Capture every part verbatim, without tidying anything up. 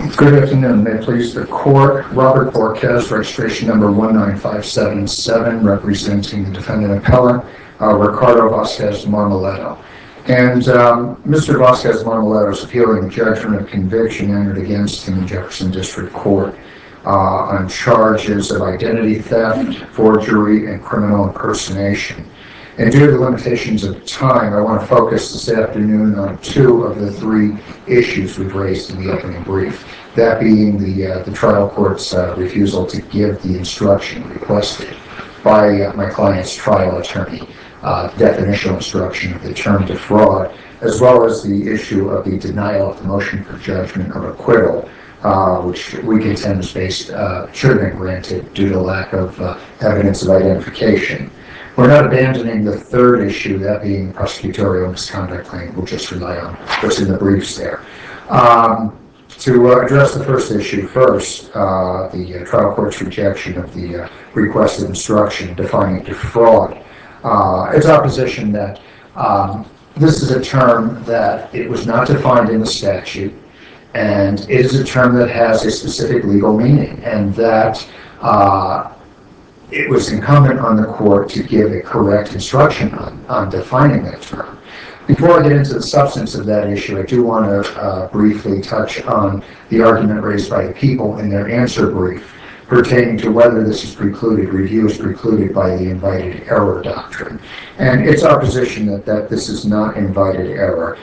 Good afternoon. May it please the court, Robert Borquez, registration number one nine five seven seven, representing the defendant appellant, uh, Ricardo Vasquez Marmoleto. And um, Mister Vasquez Marmoleto is appealing the judgment of conviction entered against him in Jefferson District Court uh, on charges of identity theft, forgery, and criminal impersonation. And due to the limitations of time, I want to focus this afternoon on two of the three issues we've raised in the opening brief, that being the, uh, the trial court's uh, refusal to give the instruction requested by uh, my client's trial attorney, uh, definitional instruction of the term defraud, as well as the issue of the denial of the motion for judgment of acquittal, uh, which we contend is based, uh, should have been granted due to lack of uh, evidence of identification. We're not abandoning the third issue, that being prosecutorial misconduct claim. We'll just rely on what's in the briefs there. Um, to uh, address the first issue first, uh, the uh, trial court's rejection of the uh, requested instruction defining defraud. Uh, it's our position that um, this is a term that it was not defined in the statute, and it is a term that has a specific legal meaning, and that uh, it was incumbent on the court to give a correct instruction on, on defining that term. Before I get into the substance of that issue, I do want to uh, briefly touch on the argument raised by the people in their answer brief pertaining to whether this is precluded, review is precluded by the invited error doctrine. And it's our position that, that this is not invited error.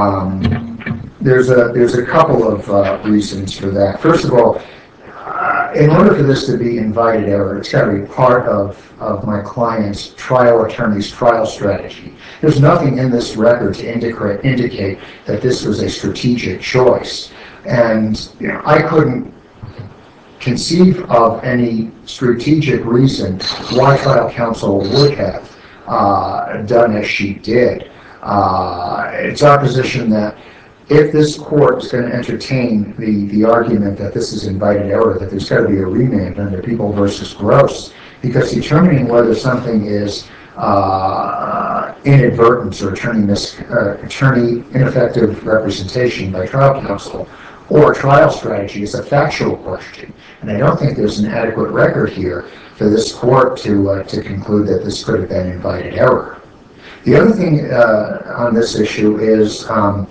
Um, there's, a, there's a couple of uh, reasons for that. First of all, Uh, in order for this to be invited error, it's got to be part of, of my client's trial attorney's trial strategy. There's nothing in this record to indicate, indicate that this was a strategic choice. And you know, I couldn't conceive of any strategic reason why trial counsel would have uh, done as she did. Uh, it's our position that if this court is going to entertain the, the argument that this is invited error, that there's got to be a remand under People versus Gross, because determining whether something is uh, inadvertence or attorney, mis, uh, attorney ineffective representation by trial counsel or trial strategy is a factual question. And I don't think there's an adequate record here for this court to, uh, to conclude that this could have been invited error. The other thing uh, on this issue is um,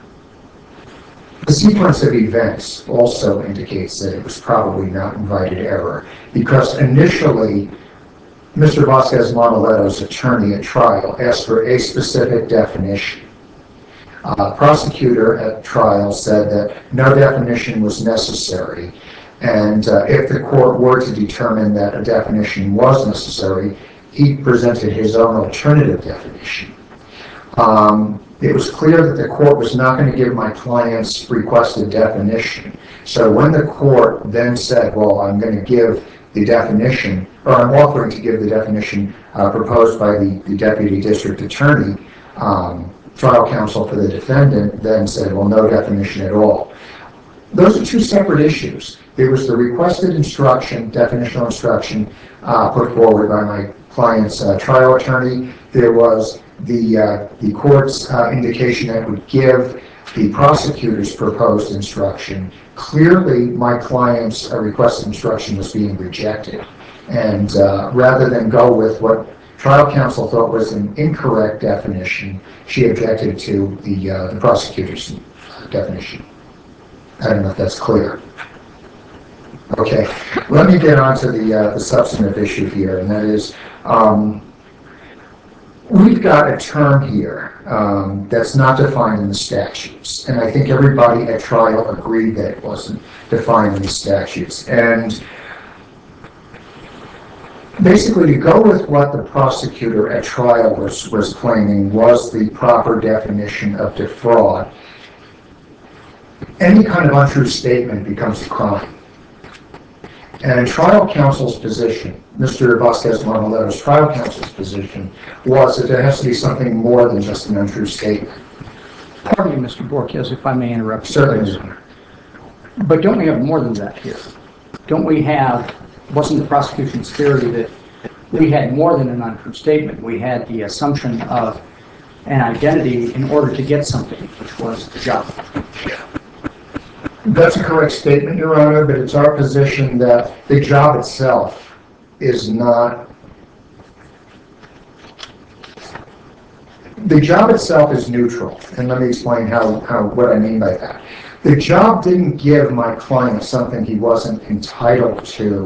the sequence of events also indicates that it was probably not invited error, because initially Mister Vasquez Marmoleto's attorney at trial asked for a specific definition. Uh, prosecutor at trial said that no definition was necessary, and uh, if the court were to determine that a definition was necessary, he presented his own alternative definition. Um, It was clear that the court was not going to give my client's requested definition. So when the court then said, well, I'm going to give the definition, or I'm offering to give the definition uh, proposed by the, the deputy district attorney, um, trial counsel for the defendant then said, well, no definition at all. Those are two separate issues. There was the requested instruction, definitional instruction, uh, put forward by my client's uh, trial attorney. There was the uh, the court's uh, indication that would give the prosecutor's proposed instruction. Clearly, my client's uh, requested instruction was being rejected, and uh, rather than go with what trial counsel thought was an incorrect definition, she objected to the uh, the prosecutor's definition. I don't know if that's clear. Okay, let me get on to the uh, the substantive issue here, and that is. Um, We've got a term here um, that's not defined in the statutes, and I think everybody at trial agreed that it wasn't defined in the statutes. And basically, to go with what the prosecutor at trial was, was claiming was the proper definition of defraud, any kind of untrue statement becomes a crime. And in trial counsel's position, Mister Vasquez Marmoleto's trial counsel's position was that there has to be something more than just an untrue statement. Pardon me, Mister Borquez, if I may interrupt you. Certainly. But don't we have more than that here? Don't we have, wasn't the prosecution's theory that we had more than an untrue statement? We had the assumption of an identity in order to get something, which was the job. That's a correct statement, Your Honor, but it's our position that the job itself is not, the job itself is neutral, and let me explain how, how what I mean by that. The job didn't give my client something he wasn't entitled to,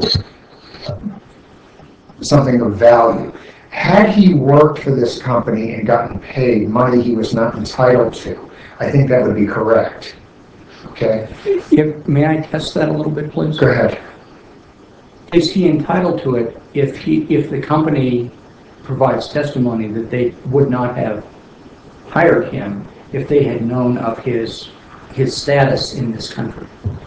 something of value. Had he worked for this company and gotten paid money he was not entitled to, I think that would be correct. Okay? If, may I test that a little bit, please? Go ahead. Is he entitled to it if he, if the company provides testimony that they would not have hired him if they had known of his, his status in this country?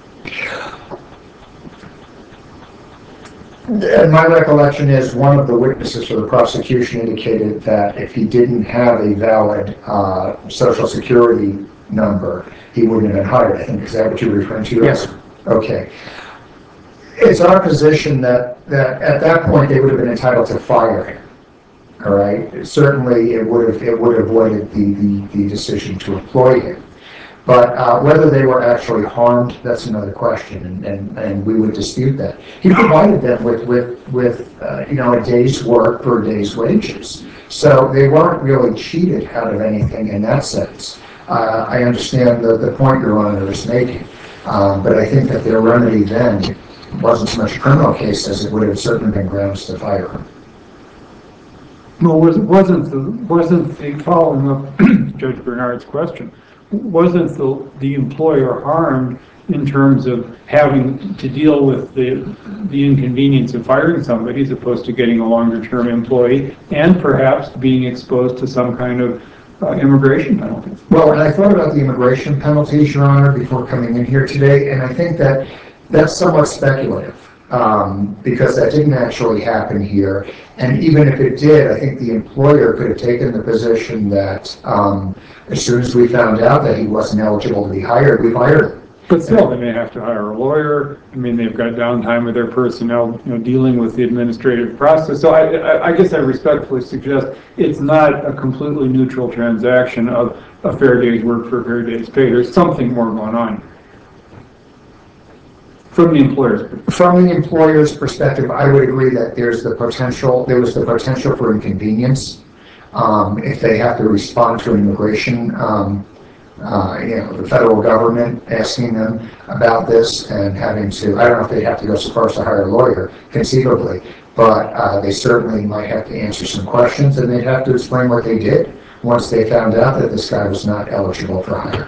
And my recollection is one of the witnesses for the prosecution indicated that if he didn't have a valid uh, social security number, he wouldn't have been hired. I think, is that what you're referring to? Yes. Okay. It's our position that, that at that point they would have been entitled to fire him. All right. Certainly, it would have it would have avoided the, the, the decision to employ him. But uh, whether they were actually harmed, that's another question, and, and, and we would dispute that. He provided them with, with, with uh, you know, a day's work for a day's wages. So they weren't really cheated out of anything in that sense. Uh, I understand the, the point Your Honor is making, um, but I think that their remedy then wasn't so much a criminal case as it would have certainly been grounds to fire him. Well, was, wasn't the, wasn't the, following up Judge Bernard's question, wasn't the, the employer harmed in terms of having to deal with the, the inconvenience of firing somebody as opposed to getting a longer-term employee and perhaps being exposed to some kind of uh, immigration penalty? Well, and I thought about the immigration penalties, Your Honor, before coming in here today, and I think that that's somewhat speculative. Um, because that didn't actually happen here. And even if it did, I think the employer could have taken the position that um, as soon as we found out that he wasn't eligible to be hired, we fired him. But still, they may have to hire a lawyer. I mean, they've got downtime with their personnel, you know, dealing with the administrative process. So I, I, I guess I respectfully suggest it's not a completely neutral transaction of a fair day's work for a fair day's pay. There's something more going on from the employer's perspective. From the employer's perspective, I would agree that there's the potential, there was the potential for inconvenience um, if they have to respond to an immigration, um, uh, you know, the federal government asking them about this and having to, I don't know if they'd have to go so far as to hire a lawyer, conceivably, but uh, they certainly might have to answer some questions and they'd have to explain what they did once they found out that this guy was not eligible for hire.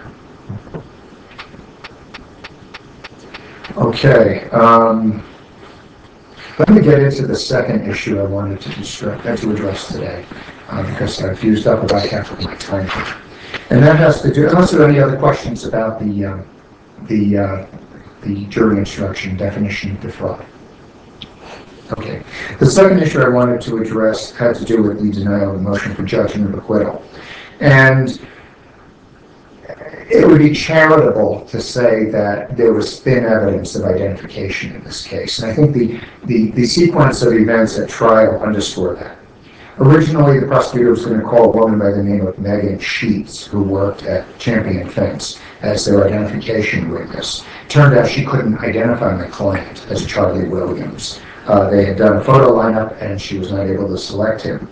Okay, um, let me get into the second issue I wanted to, discuss, uh, to address today, uh, because I've used up about half of my time here. And that has to do, unless there are any other questions about the, uh, the, uh, the jury instruction definition of defraud. Okay, the second issue I wanted to address had to do with the denial of the motion for judgment of acquittal. And it would be charitable to say that there was thin evidence of identification in this case. And I think the, the, the sequence of events at trial underscore that. Originally, the prosecutor was going to call a woman by the name of Megan Sheets, who worked at Champion Fence, as their identification witness. Turned out she couldn't identify my client as Charlie Williams. Uh, they had done a photo lineup, and she was not able to select him.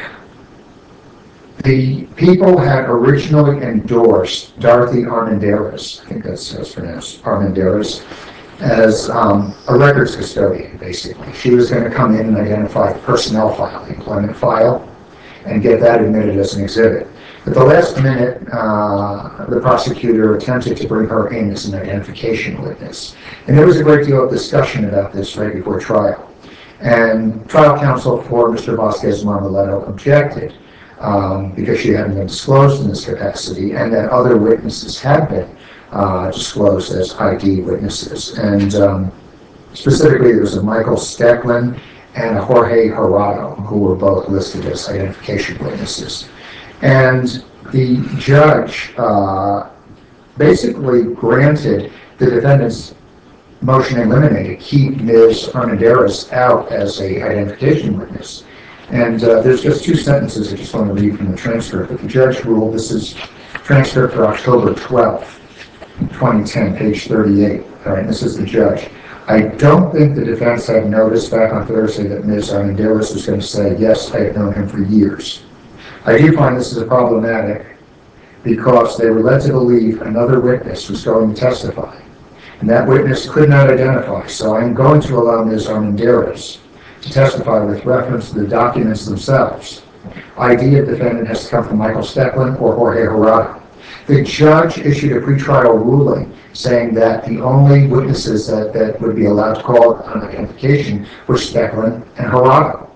The people had originally endorsed Dorothy Armendariz, I think that's how it's pronounced, Armendariz, as um, a records custodian, basically. She was going to come in and identify the personnel file, the employment file, and get that admitted as an exhibit. At the last minute, uh, the prosecutor attempted to bring her in as an identification witness. And there was a great deal of discussion about this right before trial. And trial counsel for Mister Vasquez Marmoleto objected. Um, because she hadn't been disclosed in this capacity, and that other witnesses had been uh, disclosed as I D witnesses. And um, specifically, there was a Michael Stecklin and a Jorge Jurado, who were both listed as identification witnesses. And the judge uh, basically granted the defendant's motion in limine to keep Miz Armendariz out as a identification witness. And uh, there's just two sentences I just want to read from the transcript. But the judge ruled, this is transcript for October twelfth. twenty ten, page thirty-eight. All right, this is the judge. I don't think the defense had noticed back on Thursday that Miz Armendariz was going to say, yes, I have known him for years. I do find this is problematic because they were led to believe another witness was going to testify, and that witness could not identify. So I'm going to allow Miz Armendariz to testify with reference to the documents themselves. I D of defendant has to come from Michael Stecklin or Jorge Jurado. The judge issued a pretrial ruling saying that the only witnesses that, that would be allowed to call on identification were Stecklin and Jurado.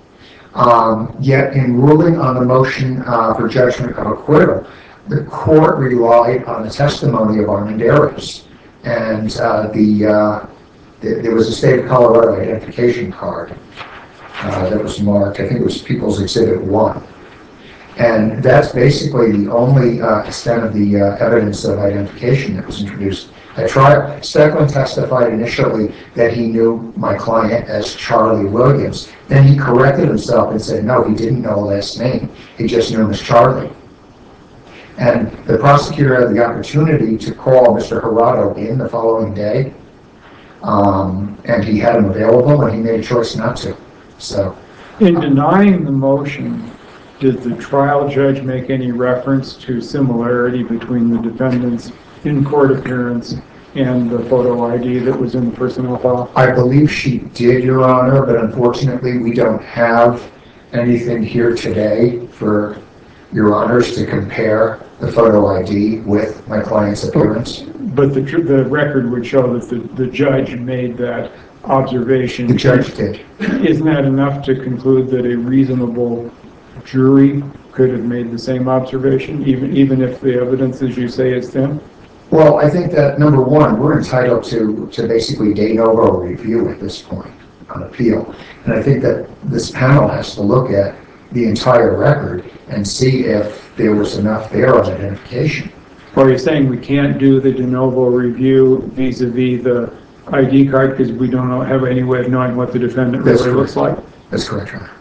Um, yet in ruling on the motion uh, for judgment of acquittal, the court relied on the testimony of Armendariz, and uh, the, uh, the there was a state of Colorado identification card uh, that was marked. I think it was People's Exhibit One, and that's basically the only uh, extent of the uh, evidence of identification that was introduced at trial. Stecklin testified initially that he knew my client as Charlie Williams. Then he corrected himself and said, no, he didn't know the last name. He just knew him as Charlie. And the prosecutor had the opportunity to call Mister Jurado in the following day, um, and he had him available, and he made a choice not to. So, in denying the motion, did the trial judge make any reference to similarity between the defendant's in-court appearance and the photo I D that was in the personnel file? I believe she did, Your Honor, but unfortunately we don't have anything here today for Your Honors to compare the photo I D with my client's appearance. But the, the record would show that the, the judge made that observation. The judge did. Isn't that enough to conclude that a reasonable jury could have made the same observation, even, even if the evidence, as you say, is thin? Well, I think that, number one, we're entitled to, to basically de novo review at this point on appeal. And I think that this panel has to look at the entire record and see if there was enough there on identification. Or are you saying we can't do the de novo review vis-a-vis the I D card because we don't know, have any way of knowing what the defendant That's really looks like? That's correct, Your Honor.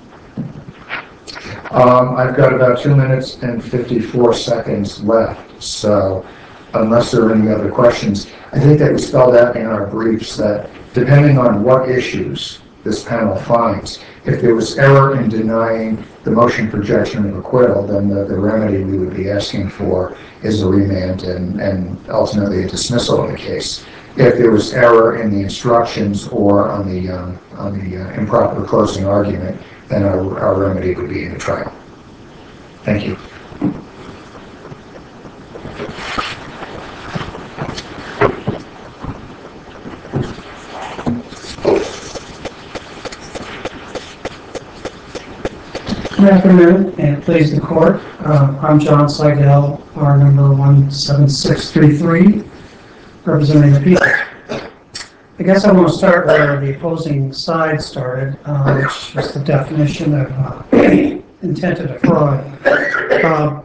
Um, I've got about two minutes and fifty-four seconds left, so unless there are any other questions, I think that we spelled out in our briefs that depending on what issues this panel finds, if there was error in denying the motion for judgment of acquittal, then the, the remedy we would be asking for is a remand and, and ultimately a dismissal of the case. If there was error in the instructions or on the, um, on the uh, improper closing argument, then our, our remedy would be in the trial. Thank you. Good afternoon, and please the court. Uh, I'm John Seidel, our number one seven six three three, representing the people. I guess I want to start where the opposing side started, uh, which is the definition of uh, intent to defraud. Uh,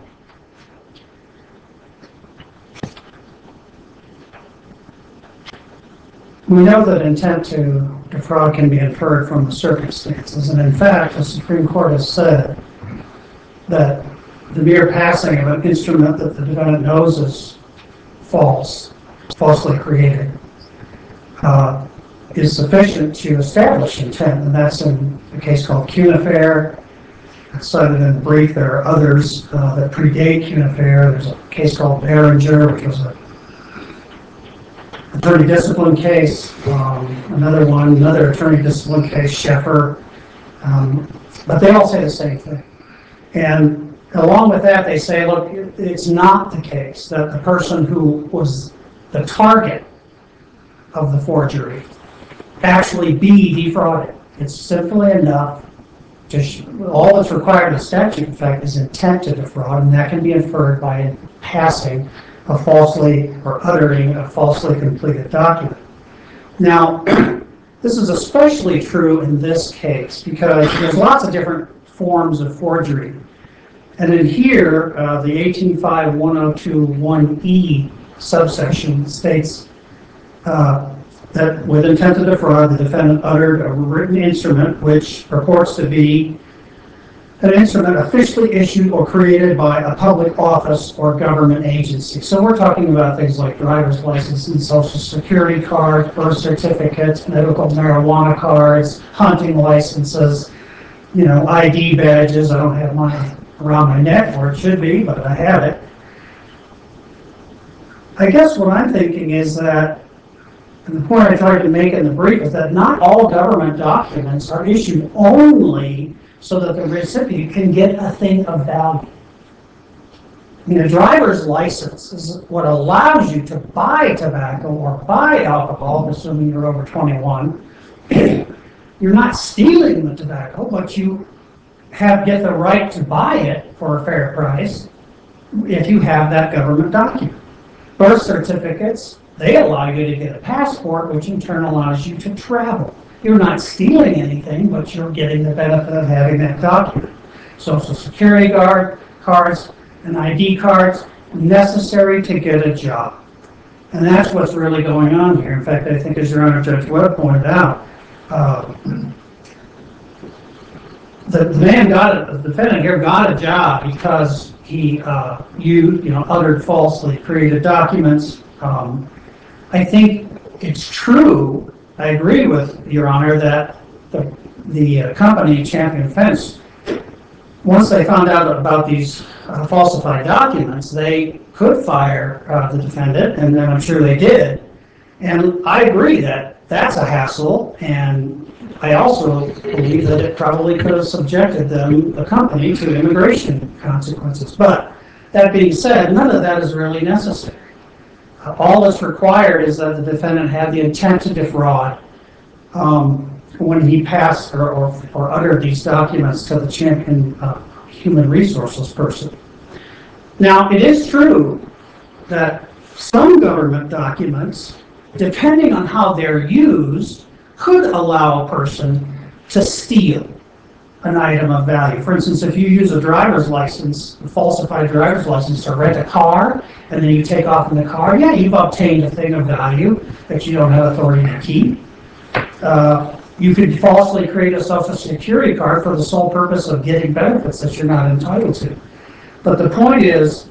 we know that intent to defraud can be inferred from the circumstances, and in fact, the Supreme Court has said that the mere passing of an instrument that the defendant knows is false, falsely created, uh, is sufficient to establish intent, and that's in a case called Cunnifair. It's cited in the brief. There are others uh, that predate Cunnifair. There's a case called Behringer, which was a attorney discipline case, um, another one, another attorney discipline case, Sheffer, um, but they all say the same thing. And along with that, they say, look, it's not the case that the person who was the target of the forgery actually be defrauded. It's simply enough to, sh- all that's required in the statute, in fact, is intent to defraud, and that can be inferred by passing a falsely or uttering a falsely completed document. Now, this is especially true in this case because there's lots of different forms of forgery. And in here, uh, the eighteen five one oh two one E subsection states uh, that with intent to defraud, the defendant uttered a written instrument which purports to be an instrument officially issued or created by a public office or government agency. So we're talking about things like driver's license and social security cards, birth certificates, medical marijuana cards, hunting licenses, you know, I D badges. I don't have mine around my neck where it should be, but I have it. I guess what I'm thinking is that, and the point I tried to make in the brief is that not all government documents are issued only so that the recipient can get a thing of value. I mean, a driver's license is what allows you to buy tobacco or buy alcohol, assuming you're over twenty-one. You're not stealing the tobacco, but you have get the right to buy it for a fair price if you have that government document. Birth certificates, they allow you to get a passport, which in turn allows you to travel. You're not stealing anything, but you're getting the benefit of having that document. Social security card, cards and I D cards necessary to get a job. And that's what's really going on here. In fact, I think as Your Honor, Judge Webb pointed out, uh, the, the man got it, the defendant here got a job because he uh, you, you know, uttered falsely created documents. Um, I think it's true. I agree with Your Honor that the, the uh, company, Champion Fence, once they found out about these uh, falsified documents, they could fire uh, the defendant, and then I'm sure they did. And I agree that that's a hassle, and I also believe that it probably could have subjected them, the company, to immigration consequences. But that being said, none of that is really necessary. All that's required is that the defendant have the intent to defraud um, when he passed or, or, or uttered these documents to the Champion uh, Human Resources person. Now, it is true that some government documents, depending on how they're used, could allow a person to steal an item of value. For instance, if you use a driver's license, a falsified driver's license to rent a car, and then you take off in the car, yeah, you've obtained a thing of value that you don't have authority to keep. Uh, you could falsely create a social security card for the sole purpose of getting benefits that you're not entitled to. But the point is,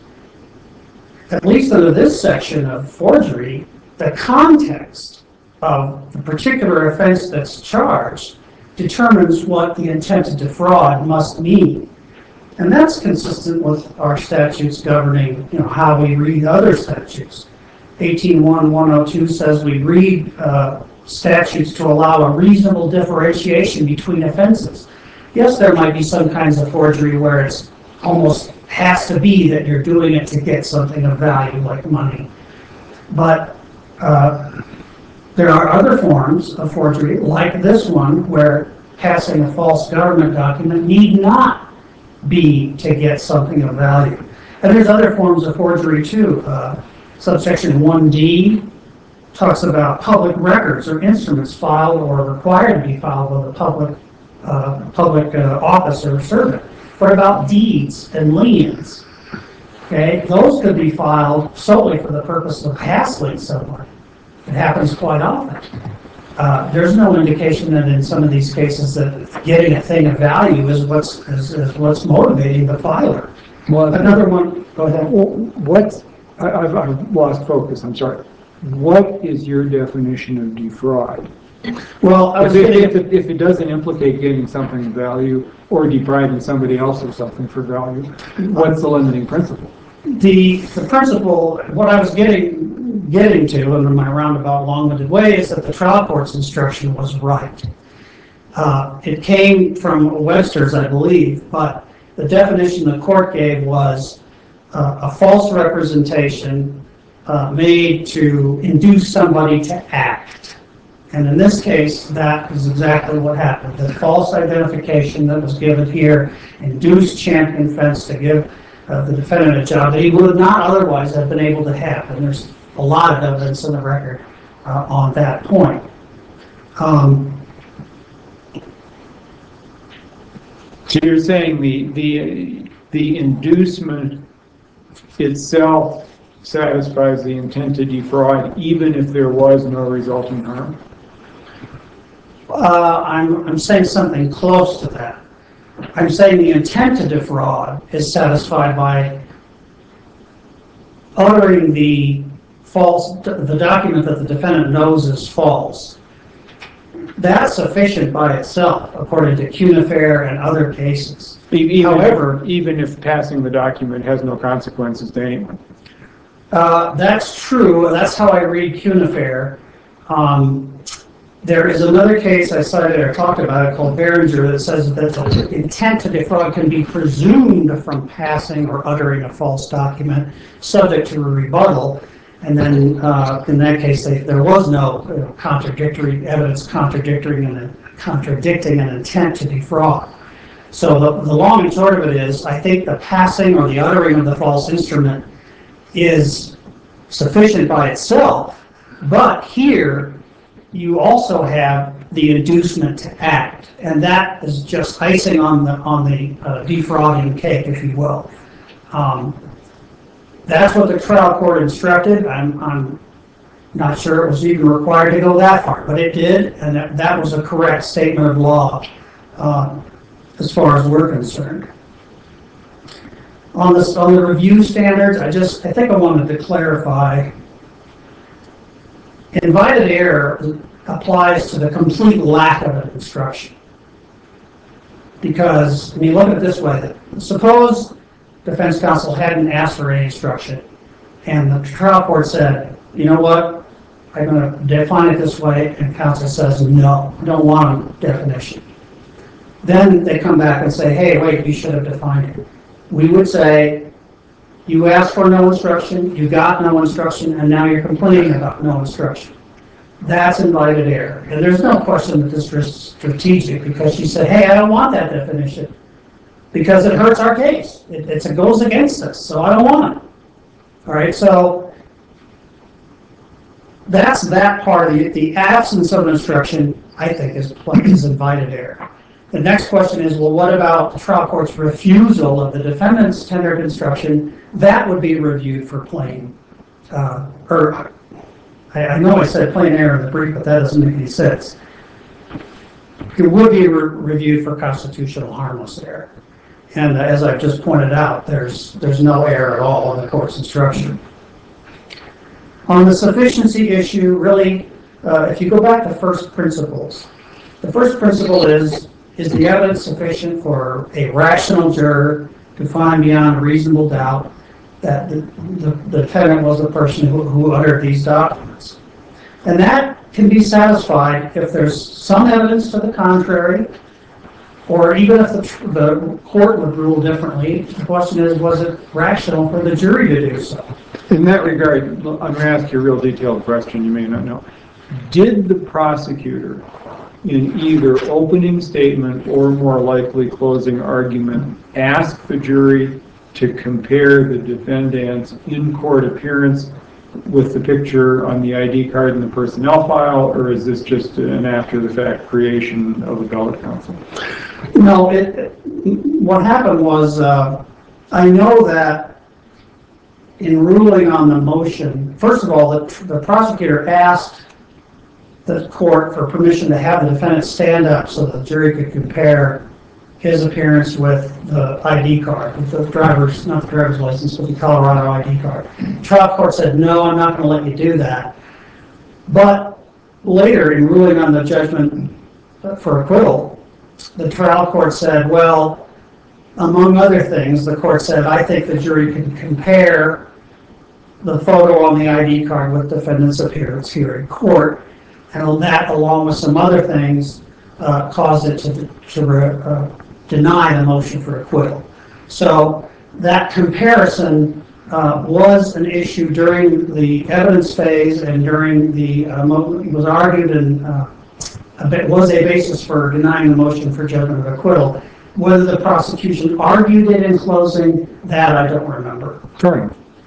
at least under this section of forgery, the context of the particular offense that's charged determines what the intent to defraud must mean. And that's consistent with our statutes governing, you know, how we read other statutes. eighteen one one oh two says we read uh, statutes to allow a reasonable differentiation between offenses. Yes, there might be some kinds of forgery where it's almost has to be that you're doing it to get something of value, like money. But uh, there are other forms of forgery, like this one, where passing a false government document need not be to get something of value. And there's other forms of forgery too. Uh, subsection one D talks about public records or instruments filed or required to be filed with a public uh, public uh, office or servant. What about deeds and liens? Okay, those could be filed solely for the purpose of hassling someone. It happens quite often. Uh, there's no indication that in some of these cases that getting a thing of value is what's is, is what's motivating the filer. Well, Another one. Go ahead. What's I, I've, I've lost focus. I'm sorry. What is your definition of defraud? Well, I was if, getting, it, if, it, if it doesn't implicate getting something of value or depriving somebody else of something for value, what's the limiting principle? The the principle, what I was getting getting to in my roundabout, long-winded way, is that the trial court's instruction was right. Uh, it came from Webster's, I believe, but the definition the court gave was uh, a false representation uh, made to induce somebody to act. And in this case, that is exactly what happened. The false identification that was given here induced Champion Fence to give uh, the defendant a job that he would not otherwise have been able to have. And there's a lot of evidence in the record uh, on that point. Um, So you're saying the the the inducement itself satisfies the intent to defraud, even if there was no resulting harm? uh, I'm I'm saying something close to that. I'm saying the intent to defraud is satisfied by uttering the false, the document that the defendant knows is false. That's sufficient by itself, according to Cunifair and other cases. Even, However, even if passing the document has no consequences to anyone. Uh, that's true. That's how I read Cunifair. Um, there is another case I cited or talked about it called Behringer that says that the intent to defraud can be presumed from passing or uttering a false document, subject to a rebuttal. And then uh, in that case, they, there was no you know, contradictory evidence contradicting and contradicting an intent to defraud. So the, the long and short of it is, I think the passing or the uttering of the false instrument is sufficient by itself, but here you also have the inducement to act, and that is just icing on the on the uh, defrauding cake, if you will. Um, that's what the trial court instructed. I'm, I'm not sure it was even required to go that far, but it did, and that, that was a correct statement of law uh, as far as we're concerned. On the, on the review standards, I just, I think I wanted to clarify. Invited error applies to the complete lack of an instruction. Because, I mean, look at it this way. Suppose defense counsel hadn't asked for any instruction, and the trial court said, you know what, I'm going to define it this way, and counsel says, no, I don't want a definition. Then they come back and say, hey, wait, you should have defined it. We would say, you asked for no instruction, you got no instruction, and now you're complaining about no instruction. That's invited error. And there's no question that this was strategic, because she said, hey, I don't want that definition, because it hurts our case. It, it's, it goes against us, so I don't want it. All right, so that's that part of the, the absence of instruction, I think, is, is invited error. The next question is, well, what about the trial court's refusal of the defendant's tendered instruction? That would be reviewed for plain, uh, or I, I know I said plain error in the brief, but that doesn't make any sense. It would be re reviewed for constitutional harmless error. And uh, as I've just pointed out, there's, there's no error at all in the court's instruction. On the sufficiency issue, really, uh, if you go back to first principles, the first principle is, is the evidence sufficient for a rational juror to find beyond a reasonable doubt that the, the, the defendant was the person who, who uttered these documents? And that can be satisfied if there's some evidence to the contrary, or even if the, the court would rule differently. The question is, was it rational for the jury to do so? In that regard, I'm going to ask you a real detailed question you may not know. Did the prosecutor, in either opening statement or more likely closing argument, ask the jury to compare the defendant's in-court appearance with the picture on the I D card in the personnel file, or is this just an after-the-fact creation of appellate counsel? No, it, what happened was, uh, I know that in ruling on the motion, first of all, the, the prosecutor asked the court for permission to have the defendant stand up so the jury could compare his appearance with the I D card, with the driver's, not the driver's license, but the Colorado I D card. The trial court said, no, I'm not going to let you do that. But later, in ruling on the judgment for acquittal, the trial court said, well, among other things, the court said, I think the jury can compare the photo on the I D card with defendant's appearance here in court, and that, along with some other things, uh, caused it to, to uh, deny the motion for acquittal. So that comparison uh, was an issue during the evidence phase and during the, uh, it was argued and uh, a bit, was a basis for denying the motion for judgment of acquittal. Whether the prosecution argued it in closing, that I don't remember. Sorry.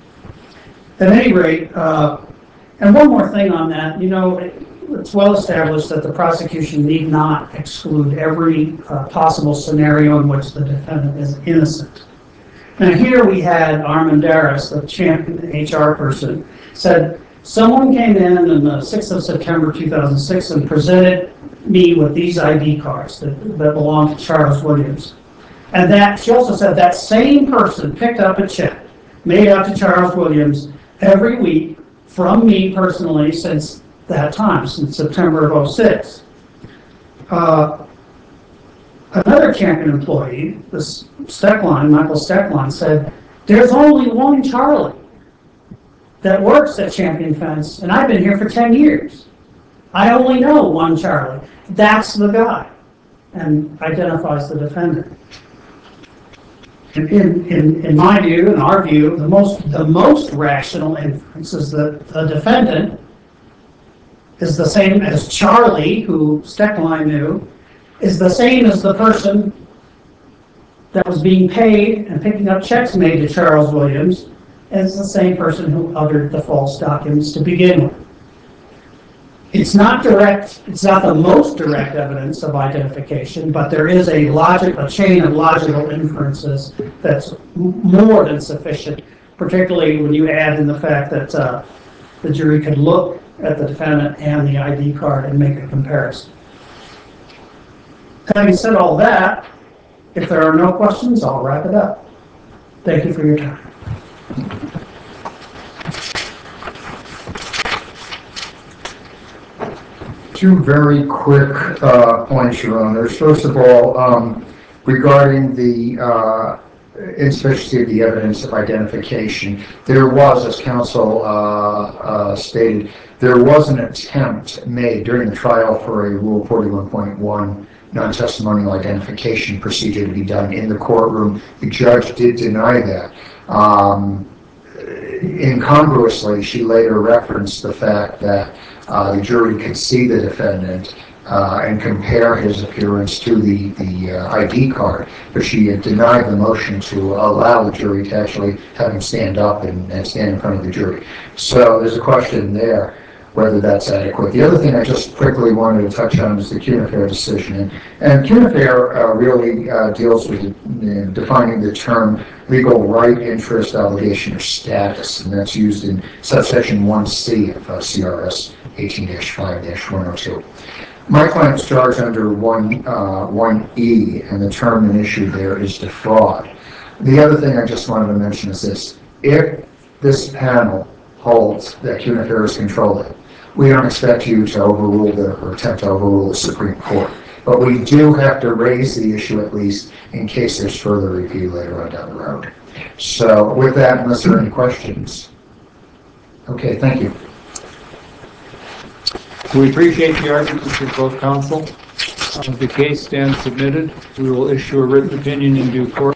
At any rate, uh, and one more thing on that, you know, it, it's well established that the prosecution need not exclude every uh, possible scenario in which the defendant is innocent. Now here we had Armendariz, the champion H R person, said, someone came in on the sixth of September two thousand six and presented me with these I D cards that, that belong to Charles Williams. And that, she also said that same person picked up a check made out to Charles Williams every week from me personally since that time, since September of oh six. Uh, another Champion employee, this Steckline, Michael Steckline, said, there's only one Charlie that works at Champion Fence, and I've been here for ten years. I only know one Charlie. That's the guy, and identifies the defendant. In, in, in my view, in our view, the most, the most rational inference is that the defendant is the same as Charlie, who Steckline knew, is the same as the person that was being paid and picking up checks made to Charles Williams, as the same person who uttered the false documents to begin with. It's not direct, it's not the most direct evidence of identification, but there is a logic, a chain of logical inferences that's m- more than sufficient, particularly when you add in the fact that uh, the jury could look at the defendant and the I D card and make a comparison. Having said all that, if there are no questions, I'll wrap it up. Thank you for your time. Two very quick uh, points, Your Honors. First of all, um, regarding the uh, insufficiency of the evidence of identification, there was, as counsel uh, uh, stated, there was an attempt made during the trial for a Rule forty-one point one non-testimonial identification procedure to be done in the courtroom. The judge did deny that. Um, incongruously, she later referenced the fact that uh, the jury could see the defendant uh, and compare his appearance to the, the uh, I D card, but she had denied the motion to allow the jury to actually have him stand up and, and stand in front of the jury. So there's a question there whether that's adequate. The other thing I just quickly wanted to touch on is the Cunnifer decision. And, and Cunnifer uh, really uh, deals with uh, defining the term legal right, interest, obligation, or status, and that's used in subsection one C of uh, C R S eighteen dash five dash one oh two. My client was charged under one, uh, one E, and the term in issue there is defraud. The other thing I just wanted to mention is this. If this panel holds that Cunnifer is controlling, we don't expect you to overrule the, or attempt to overrule the Supreme Court. But we do have to raise the issue at least in case there's further review later on down the road. So with that, unless there are any questions. Okay, thank you. We appreciate the arguments of both counsel. Uh, the case stands submitted. We will issue a written opinion in due course.